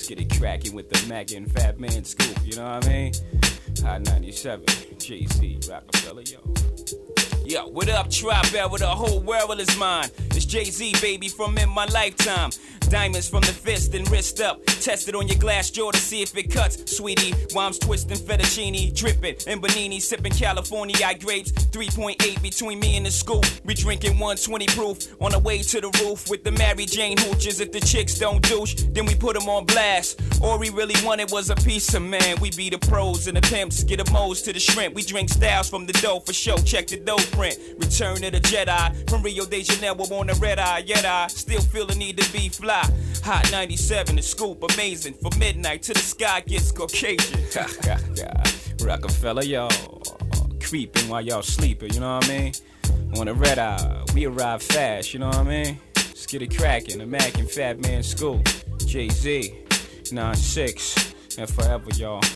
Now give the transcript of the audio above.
Let's get it cracking with the Mac and Fat Man Scoop, you know what I mean? Hot 97, Jay-Z, Rockefeller, yo. Yo, what up, Tribe Era? The whole world is mine. It's Jay-Z, baby, from In My Lifetime. Diamonds from the fist and wrist up. Test it on your glass jaw to see if it cuts, sweetie. While I'm twisting fettuccine, dripping in Bonini, sipping California grapes. 3.8 between me and the scoop. We drinking 120 proof on the way to the roof with the Mary Jane hooches. If the chicks don't douche, then we put them on blast. All we really wanted was a piece of man. We be the pros and the pimps, get a Moe's to the shrimp. We drink styles from the dough for show. Check the dough print. Return of the Jedi from Rio de Janeiro on the red eye. Yet I still feel the need to be fly. Hot 97, the scoop amazing. From midnight to the sky gets Caucasian. Rockefeller, y'all creeping while y'all sleeping, you know what I mean? On the red eye, we arrive fast, you know what I mean? Let's get it cracking, the Mac and Fat Man Scoop. Jay-Z, 9-6, and forever, y'all.